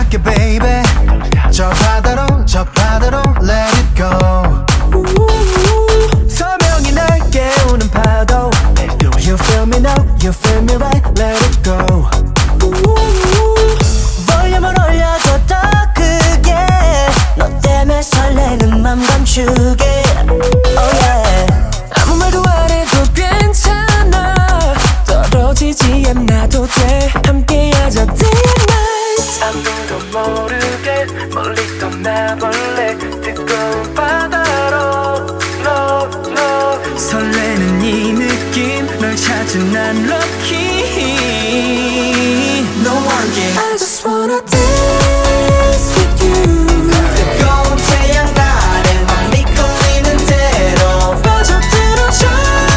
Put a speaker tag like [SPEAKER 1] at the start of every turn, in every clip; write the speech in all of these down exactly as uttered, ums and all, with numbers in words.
[SPEAKER 1] 갈게 baby. 저 바다로 저 바다로 let it go. 서명이 날 깨우는 파도. You feel me now, you feel me right, let it go.
[SPEAKER 2] 볼륨을 올려줘 더 크게. 너 때문에 설레는 맘 감추게. Oh yeah.
[SPEAKER 3] 아무 말도 안 해도 괜찮아. 떨어지지 않아도 돼. 함께하자 day and night. 아무도 모르게 멀리 떠나볼래. 뜨거운 바다로 no no. 설레는 이 느낌 널 찾은 난 lucky.
[SPEAKER 1] No one can.
[SPEAKER 3] I just wanna dance with you.
[SPEAKER 1] 뜨거운 태양 아래 맘이 끌리는 대로
[SPEAKER 3] 빠져들어 저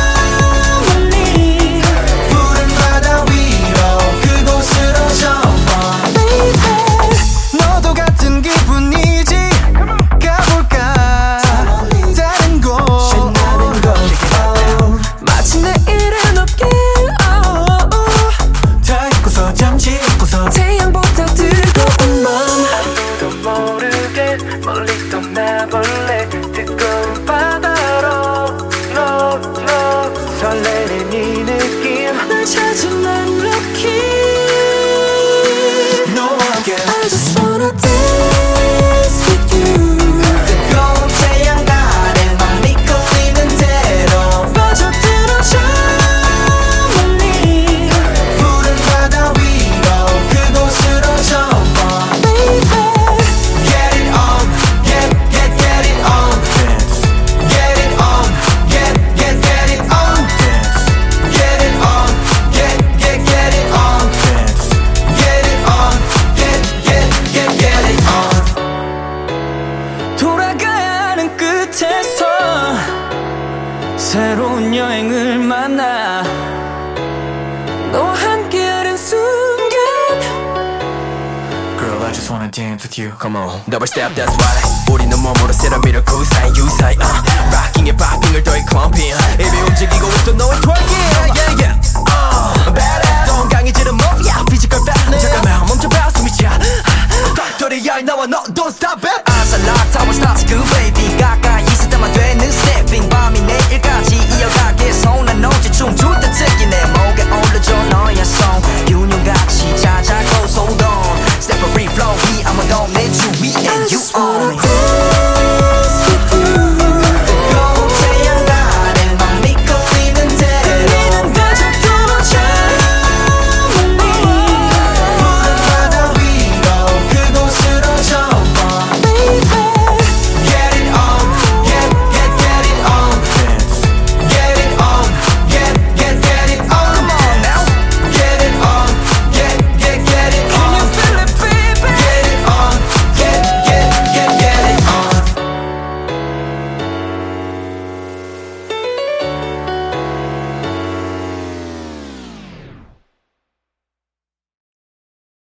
[SPEAKER 3] 멀리.
[SPEAKER 1] 푸른 바다 위로 그곳으로 접어.
[SPEAKER 3] Baby
[SPEAKER 1] 너도 같은 기분이지. 가볼까 다른 곳
[SPEAKER 2] 신나는 곳.
[SPEAKER 3] 마치 내일은 없게.
[SPEAKER 1] 다 잊고서 잠시 잊고서
[SPEAKER 3] 태양보다 뜨거운 맘. 아무도 모르게 멀리 떠나볼래. 뜨거운 바다로 no no. 설레는 이 느낌 널 찾은 난 lucky.
[SPEAKER 1] No one can.
[SPEAKER 3] I just wanna dance with you.
[SPEAKER 1] 뜨거운 태양 아래 맘이 끌리는 대로
[SPEAKER 3] 빠져들어 저 멀리.
[SPEAKER 1] 푸른 바다 위로 그곳으로 접어.
[SPEAKER 3] Baby
[SPEAKER 1] Get it on, get, get, get it on. Dance. Get it on, get, get, get it on. Dance. Get it on, get, get, get it on. Dance. Get it on, get, get, get, get it on.
[SPEAKER 3] 돌아가야 하는 끝에서 새로운 여행을 만나. 너와 함께하는 순간.
[SPEAKER 1] Girl, I just wanna dance with you.
[SPEAKER 4] Come on, double step, that's right. 우리는 몸으로 세라 미러고 사이 유사이. uh.